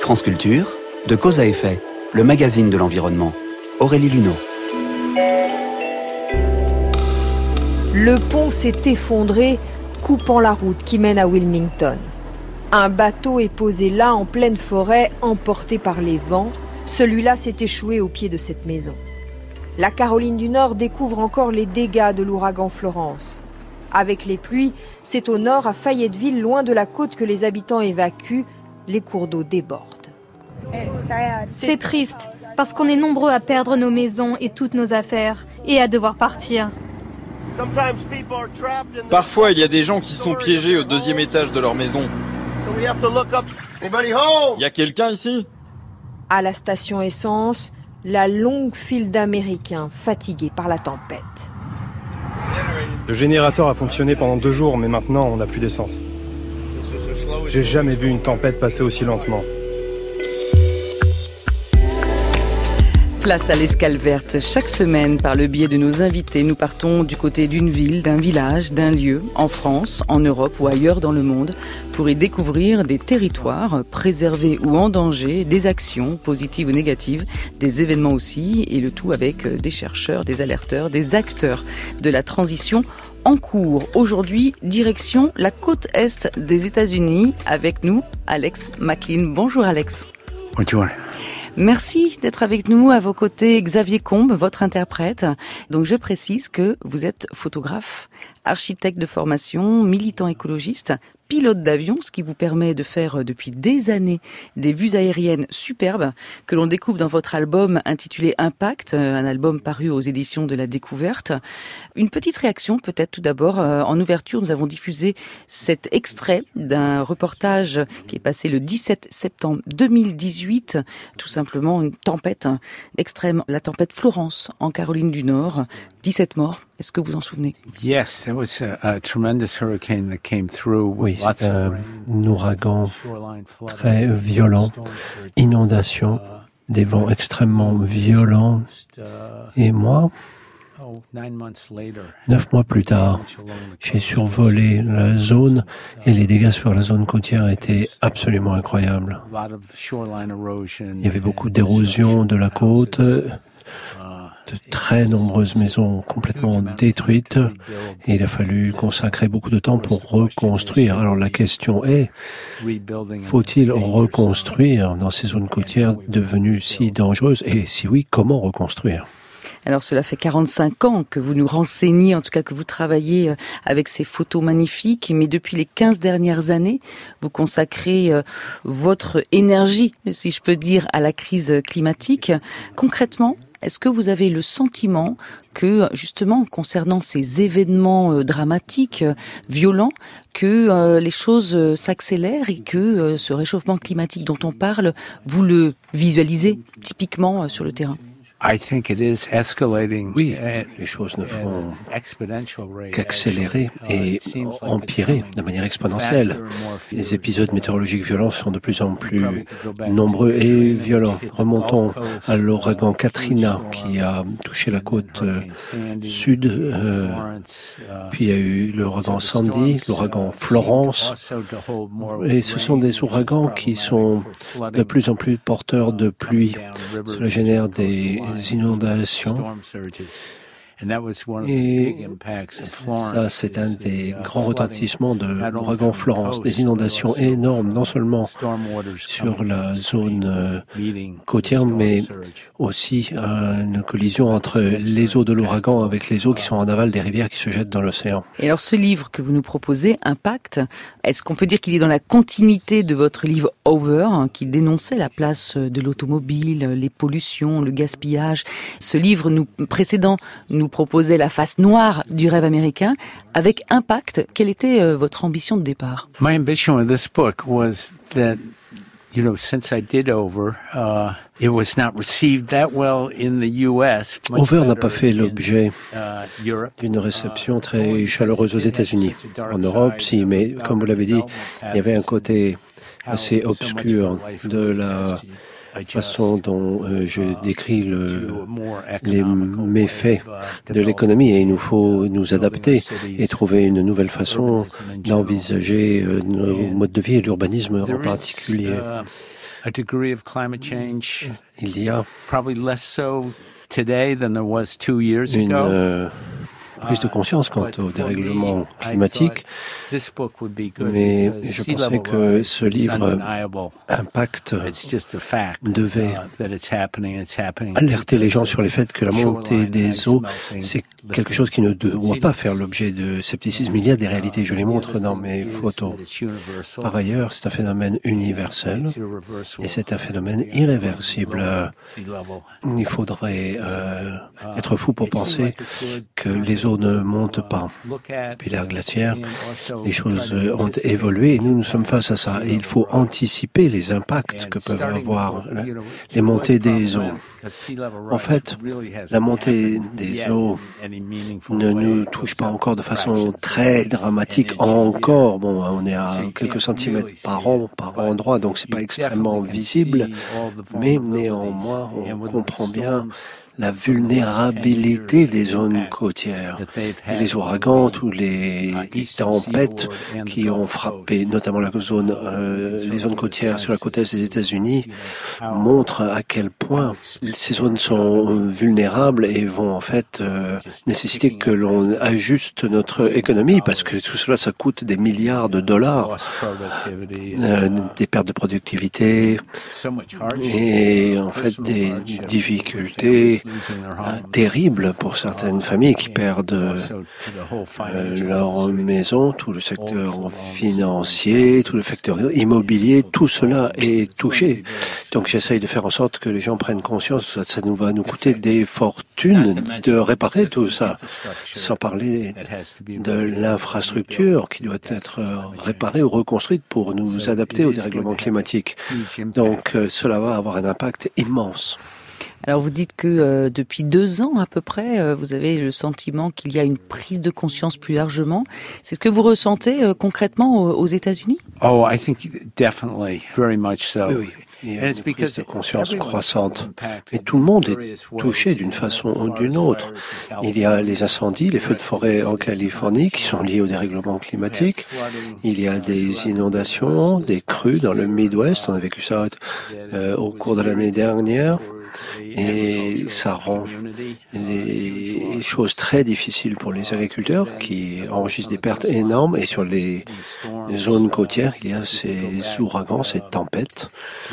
France Culture, de Cause à Effet, le magazine de l'environnement. Aurélie Luneau. Le pont s'est effondré, coupant la route qui mène à Wilmington. Un bateau est posé là, en pleine forêt, emporté par les vents. Celui-là s'est échoué au pied de cette maison. La Caroline du Nord découvre encore les dégâts de l'ouragan Florence. Avec les pluies, c'est au nord, à Fayetteville, loin de la côte, que les habitants évacuent. Les cours d'eau débordent. C'est triste, parce qu'on est nombreux à perdre nos maisons et toutes nos affaires, et à devoir partir. Parfois, il y a des gens qui sont piégés au 2e étage de leur maison. Il y a quelqu'un ici ? À la station essence, la longue file d'Américains fatigués par la tempête. Le générateur a fonctionné pendant 2 jours, mais maintenant on n'a plus d'essence. J'ai jamais vu une tempête passer aussi lentement. Place à l'escale verte. Chaque semaine, par le biais de nos invités, nous partons du côté d'une ville, d'un village, d'un lieu, en France, en Europe ou ailleurs dans le monde, pour y découvrir des territoires préservés ou en danger, des actions positives ou négatives, des événements aussi, et le tout avec des chercheurs, des alerteurs, des acteurs de la transition en cours. Aujourd'hui, direction la côte est des États-Unis. Avec nous, Alex McLean. Bonjour Alex. Bonjour. Merci d'être avec nous. À vos côtés, Xavier Combe, votre interprète. Donc je précise que vous êtes photographe, architecte de formation, militant écologiste, pilote d'avion, ce qui vous permet de faire depuis des années des vues aériennes superbes que l'on découvre dans votre album intitulé Impact, un album paru aux éditions de la Découverte. Une petite réaction peut-être tout d'abord. En ouverture, nous avons diffusé cet extrait d'un reportage qui est passé le 17 septembre 2018. Tout simplement une tempête extrême, la tempête Florence en Caroline du Nord. 17 morts. Est-ce que vous en souvenez? Yes, it was a tremendous hurricane that came through. Oui, c'est un ouragan très violent, inondation, des vents extrêmement violents. Et moi, 9 mois plus tard, j'ai survolé la zone et les dégâts sur la zone côtière étaient absolument incroyables. Il y avait beaucoup d'érosion de la côte, de très nombreuses maisons complètement détruites et il a fallu consacrer beaucoup de temps pour reconstruire. Alors la question est, faut-il reconstruire dans ces zones côtières devenues si dangereuses et si oui, comment reconstruire ? Alors cela fait 45 ans que vous nous renseignez, en tout cas que vous travaillez avec ces photos magnifiques, mais depuis les 15 dernières années, vous consacrez votre énergie, si je peux dire, à la crise climatique. Concrètement, est-ce que vous avez le sentiment que, justement, concernant ces événements dramatiques, violents, que les choses s'accélèrent et que ce réchauffement climatique dont on parle, vous le visualisez typiquement sur le terrain ? Oui, les choses ne font qu'accélérer et empirer de manière exponentielle. Les épisodes météorologiques violents sont de plus en plus nombreux et violents. Remontons à l'ouragan Katrina qui a touché la côte sud, puis il y a eu l'ouragan Sandy, l'ouragan Florence, et ce sont des ouragans qui sont de plus en plus porteurs de pluie. Cela génère des inondations. Et ça, c'est un des grands retentissements de l'ouragan Florence, des inondations énormes, non seulement sur la zone côtière, mais aussi une collision entre les eaux de l'ouragan avec les eaux qui sont en aval des rivières qui se jettent dans l'océan. Et alors ce livre que vous nous proposez, Impact, est-ce qu'on peut dire qu'il est dans la continuité de votre livre Over, qui dénonçait la place de l'automobile, les pollutions, le gaspillage? Ce livre précédent nous proposait la face noire du rêve américain. Avec Impact, quelle était votre ambition de départ? My ambition with this book was that, since I did Over, it was not received that well in the US. Over n'a pas fait l'objet d'une réception très chaleureuse aux États-Unis. En Europe, si, mais comme vous l'avez dit, il y avait un côté assez obscur de la façon dont je décris les méfaits de l'économie et il nous faut nous adapter et trouver une nouvelle façon d'envisager nos modes de vie et l'urbanisme en particulier. Il y a une prise de conscience quant au dérèglement climatique, mais je pensais que ce livre Impact devait alerter les gens sur le fait que la montée des eaux, c'est quelque chose qui ne doit pas faire l'objet de scepticisme. Il y a des réalités, je les montre dans mes photos. Par ailleurs, c'est un phénomène universel et c'est un phénomène irréversible. Il faudrait être fou pour penser que les eaux ne montent pas. Puis l'ère glaciaire, les choses ont évolué et nous sommes face à ça. Et il faut anticiper les impacts que peuvent avoir les montées des eaux. En fait, la montée des eaux ne nous touche pas encore de façon très dramatique. Encore, bon, on est à quelques centimètres par an, par endroit, donc c'est pas extrêmement visible, mais néanmoins, on comprend bien la vulnérabilité des zones côtières. Et les ouragans, tous les tempêtes qui ont frappé, notamment les zones côtières sur la côte est des États-Unis, montrent à quel point ces zones sont vulnérables et vont en fait nécessiter que l'on ajuste notre économie parce que tout cela, ça coûte des milliards de dollars, des pertes de productivité et en fait des difficultés terrible pour certaines familles qui perdent leur maison, tout le secteur financier, tout le secteur immobilier, tout cela est touché. Donc j'essaye de faire en sorte que les gens prennent conscience, ça va nous coûter des fortunes de réparer tout ça, sans parler de l'infrastructure qui doit être réparée ou reconstruite pour nous adapter au dérèglement climatique. Donc cela va avoir un impact immense. Alors vous dites que depuis 2 ans à peu près, vous avez le sentiment qu'il y a une prise de conscience plus largement. C'est ce que vous ressentez concrètement aux États-Unis? Oh, I think definitely, very much so. Oui. Il y a une prise de conscience croissante. Et tout le monde est touché d'une façon ou d'une autre. Il y a les incendies, les feux de forêt en Californie qui sont liés au dérèglement climatique. Il y a des inondations, des crues dans le Midwest. On a vécu ça au cours de l'année dernière. Et ça rend les choses très difficiles pour les agriculteurs qui enregistrent des pertes énormes. Et sur les zones côtières, il y a ces ouragans, ces tempêtes.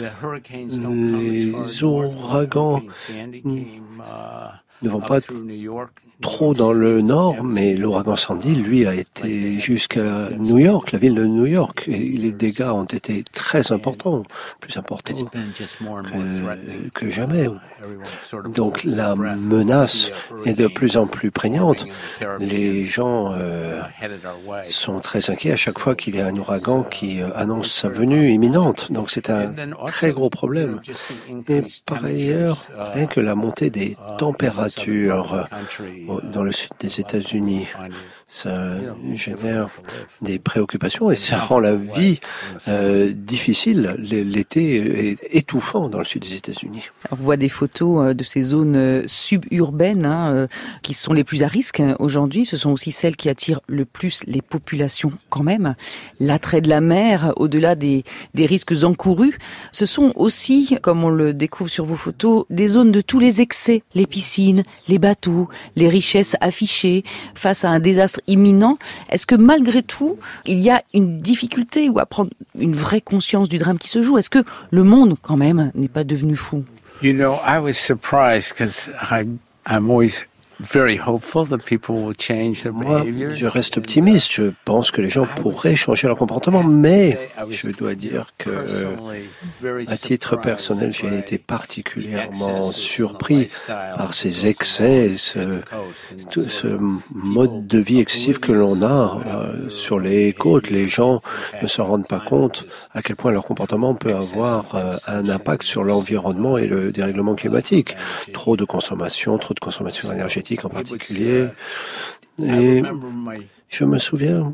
Les ouragans ne vont pas trop dans le nord, mais l'ouragan Sandy, lui, a été jusqu'à New York, la ville de New York, et les dégâts ont été très importants, plus importants que jamais. Donc la menace est de plus en plus prégnante. Les gens sont très inquiets à chaque fois qu'il y a un ouragan qui annonce sa venue imminente. Donc c'est un très gros problème. Et par ailleurs, rien que la montée des températures dans le sud des États-Unis, ça génère des préoccupations et ça rend la vie difficile. L'été est étouffant dans le sud des États-Unis. On voit des photos de ces zones suburbaines qui sont les plus à risque aujourd'hui. Ce sont aussi celles qui attirent le plus les populations quand même. L'attrait de la mer, au-delà des risques encourus, ce sont aussi, comme on le découvre sur vos photos, des zones de tous les excès. Les piscines, les bateaux, les richesses affichées face à un désastre imminent. Est-ce que malgré tout, il y a une difficulté ou à prendre une vraie conscience du drame qui se joue? Est-ce que le monde, quand même, n'est pas devenu fou? You know, I was surprised because I'm always very hopeful that people will change their behavior. Moi, je reste optimiste. Je pense que les gens pourraient changer leur comportement, mais je dois dire que, à titre personnel, j'ai été particulièrement surpris par ces excès, ce mode de vie excessif que l'on a sur les côtes. Les gens ne se rendent pas compte à quel point leur comportement peut avoir un impact sur l'environnement et le dérèglement climatique. Trop de consommation énergétique en particulier. Et je me souviens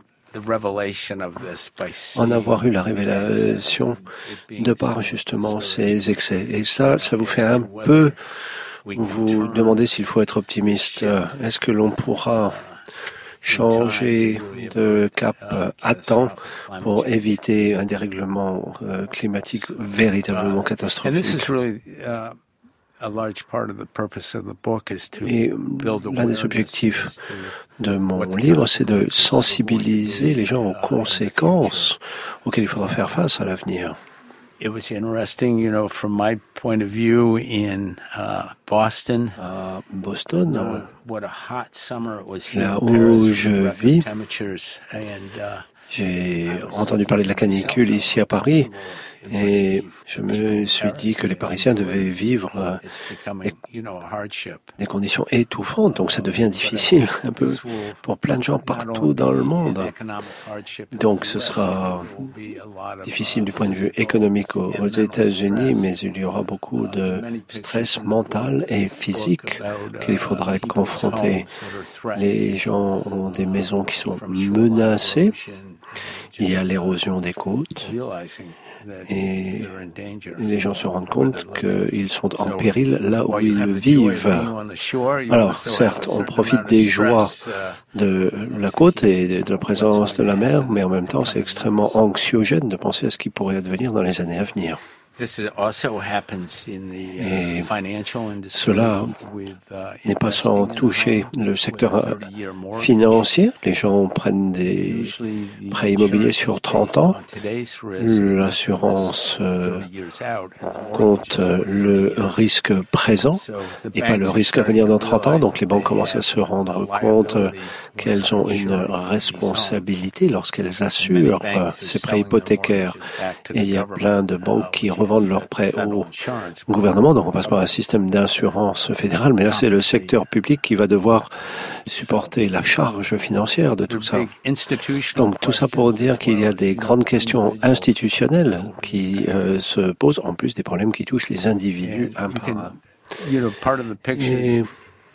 en avoir eu la révélation de par justement ces excès. Et ça vous fait un peu vous demander s'il faut être optimiste. Est-ce que l'on pourra changer de cap à temps pour éviter un dérèglement climatique véritablement catastrophique. Et l'un des objectifs de mon livre, c'est de sensibiliser les gens aux conséquences auxquelles il faudra faire face à l'avenir. It was interesting, from my point of view in Boston. À Boston, What a hot summer it was here. Là où je vis, j'ai entendu parler de la canicule ici à Paris et je me suis dit que les Parisiens devaient vivre des conditions étouffantes, donc ça devient difficile un peu pour plein de gens partout dans le monde. Donc ce sera difficile du point de vue économique aux États-Unis, mais il y aura beaucoup de stress mental et physique qu'il faudra être confronté. Les gens ont des maisons qui sont menacées. Il y a l'érosion des côtes et les gens se rendent compte qu'ils sont en péril là où ils vivent. Alors, certes, on profite des joies de la côte et de la présence de la mer, mais en même temps, c'est extrêmement anxiogène de penser à ce qui pourrait advenir dans les années à venir. Et cela n'est pas sans toucher le secteur financier. Les gens prennent des prêts immobiliers sur 30 ans. L'assurance compte le risque présent et pas le risque à venir dans 30 ans. Donc les banques commencent à se rendre compte qu'elles ont une responsabilité lorsqu'elles assurent ces prêts hypothécaires. Et il y a plein de banques qui revendent leurs prêts au gouvernement, donc on passe par un système d'assurance fédérale, mais là c'est le secteur public qui va devoir supporter la charge financière de tout ça. Donc tout ça pour dire qu'il y a des grandes questions institutionnelles qui se posent, en plus des problèmes qui touchent les individus un par un. Et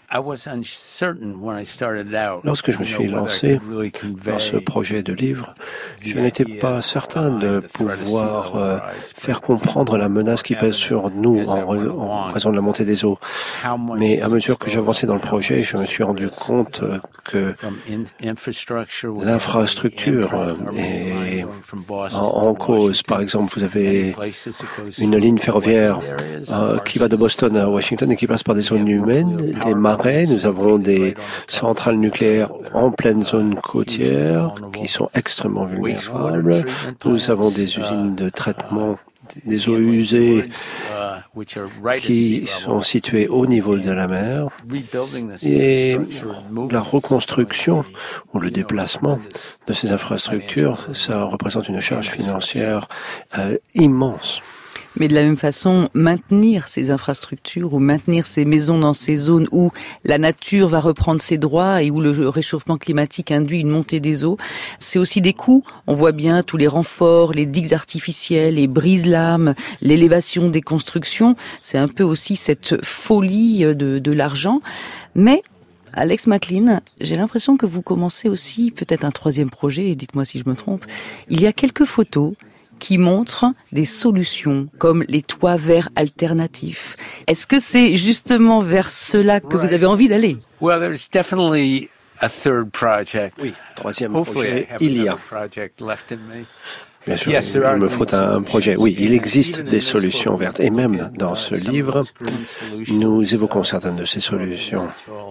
lorsque je me suis lancé dans ce projet de livre, je n'étais pas certain de pouvoir faire comprendre la menace qui pèse sur nous en raison de la montée des eaux. Mais à mesure que j'avançais dans le projet, je me suis rendu compte que l'infrastructure est en cause. Par exemple, vous avez une ligne ferroviaire qui va de Boston à Washington et qui passe par des zones humaines, des marais. Nous avons des centrales nucléaires en pleine zone côtière qui sont extrêmement vulnérables. Nous avons des usines de traitement des eaux usées qui sont situées au niveau de la mer. Et la reconstruction ou le déplacement de ces infrastructures, ça représente une charge financière immense. Mais de la même façon, maintenir ces infrastructures ou maintenir ces maisons dans ces zones où la nature va reprendre ses droits et où le réchauffement climatique induit une montée des eaux, c'est aussi des coûts. On voit bien tous les renforts, les digues artificielles, les brise-lames, l'élévation des constructions. C'est un peu aussi cette folie de l'argent. Mais Alex McLean, j'ai l'impression que vous commencez aussi peut-être un troisième projet, et dites-moi si je me trompe. Il y a quelques photos qui montrent des solutions comme les toits verts alternatifs. Est-ce que c'est justement vers cela que vous avez envie d'aller? Well, there's definitely a third project. Oui, troisième projet, il y a. Bien sûr, il me faut un projet. Oui, il existe des solutions vertes. Et même dans ce livre, nous évoquons certaines de ces solutions.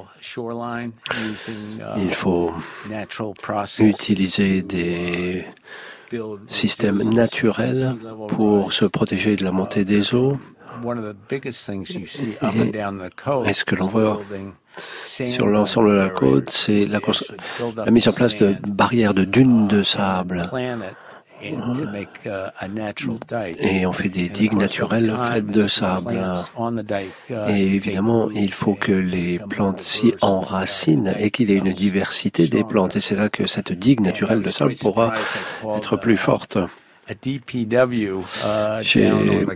Il faut utiliser des système naturel pour se protéger de la montée des eaux. Et ce que l'on voit sur l'ensemble de la côte, c'est la mise en place de barrières, de dunes de sable. Et on fait des digues naturelles faites de sable. Et évidemment, il faut que les plantes s'y enracinent et qu'il y ait une diversité des plantes. Et c'est là que cette digue naturelle de sable pourra être plus forte. J'ai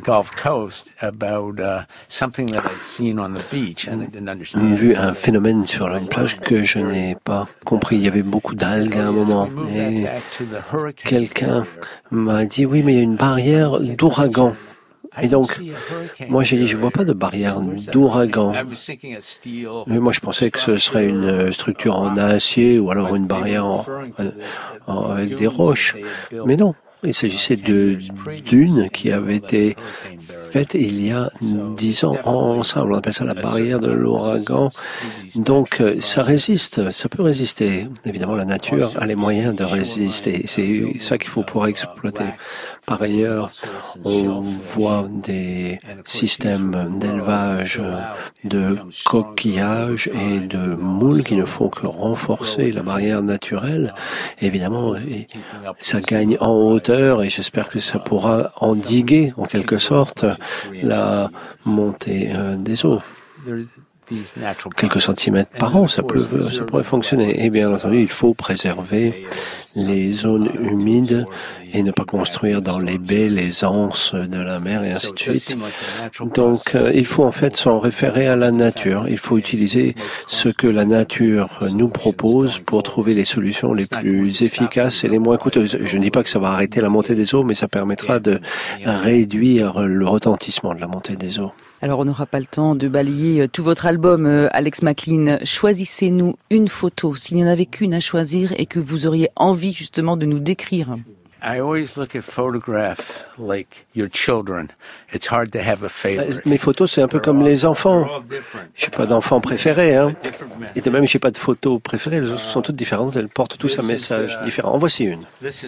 vu un phénomène sur une plage que je n'ai pas compris. Il y avait beaucoup d'algues à un moment. Et quelqu'un m'a dit, oui, mais il y a une barrière d'ouragan Et donc, moi j'ai dit, je vois pas de barrière d'ouragan. Mais moi je pensais que ce serait une structure en acier ou alors une barrière avec des roches. Mais non. Il s'agissait de dunes qui avaient été faites il y a 10 ans ensemble. On appelle ça la barrière de l'ouragan. Donc ça résiste, ça peut résister. Évidemment, la nature a les moyens de résister. C'est ça qu'il faut pouvoir exploiter. Par ailleurs, on voit des systèmes d'élevage de coquillages et de moules qui ne font que renforcer la barrière naturelle. Évidemment, ça gagne en hauteur et j'espère que ça pourra endiguer en quelque sorte la montée des eaux. Quelques centimètres par an, ça pourrait fonctionner. Et bien entendu, il faut préserver les zones humides et ne pas construire dans les baies, les anses de la mer et ainsi de suite. Donc, il faut en fait s'en référer à la nature. Il faut utiliser ce que la nature nous propose pour trouver les solutions les plus efficaces et les moins coûteuses. Je ne dis pas que ça va arrêter la montée des eaux, mais ça permettra de réduire le retentissement de la montée des eaux. Alors, on n'aura pas le temps de balayer tout votre album, Alex McLean. Choisissez-nous une photo, s'il n'y en avait qu'une à choisir et que vous auriez envie justement de nous décrire. I always look at photographs like your children. It's hard to have a favorite. Mes photos, c'est un peu comme les enfants. Je n'ai pas d'enfant préféré, hein. Et de même, je n'ai pas de photos préférées. Elles sont toutes différentes. Elles portent tous un message différent. En voici une.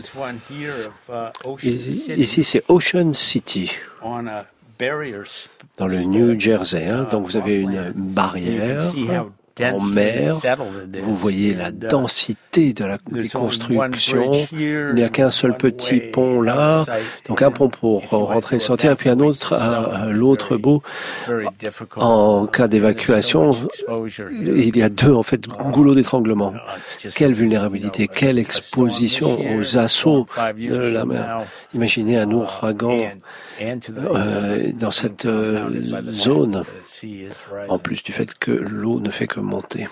Ici, c'est Ocean City, dans le New Jersey. Hein. Donc, vous avez une barrière en mer. Vous voyez la densité des constructions. Il n'y a qu'un seul petit pont là. Donc un pont pour rentrer et sortir, et puis un autre à l'autre bout. En cas d'évacuation, il y a deux en fait goulots d'étranglement. Quelle vulnérabilité, quelle exposition aux assauts de la mer. Imaginez un ouragan dans cette zone, en plus du fait que l'eau ne fait que monter.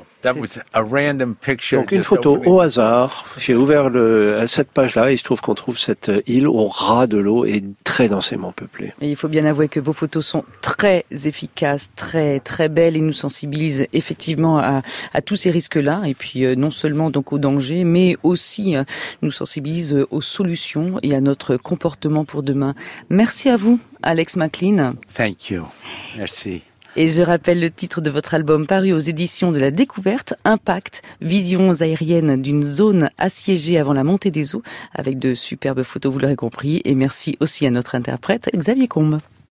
Donc une photo au hasard. J'ai ouvert cette page-là et il se trouve qu'on trouve cette île au ras de l'eau et très densément peuplée. Et il faut bien avouer que vos photos sont très efficaces, très très belles et nous sensibilisent effectivement à tous ces risques-là. Et puis non seulement donc aux dangers, mais aussi nous sensibilisent aux solutions et à notre comportement pour demain. Merci à vous, Alex McLean. Thank you. Merci. Et je rappelle le titre de votre album paru aux éditions de la Découverte, Impact, visions aériennes d'une zone assiégée avant la montée des eaux, avec de superbes photos, vous l'aurez compris. Et merci aussi à notre interprète, Xavier Combe.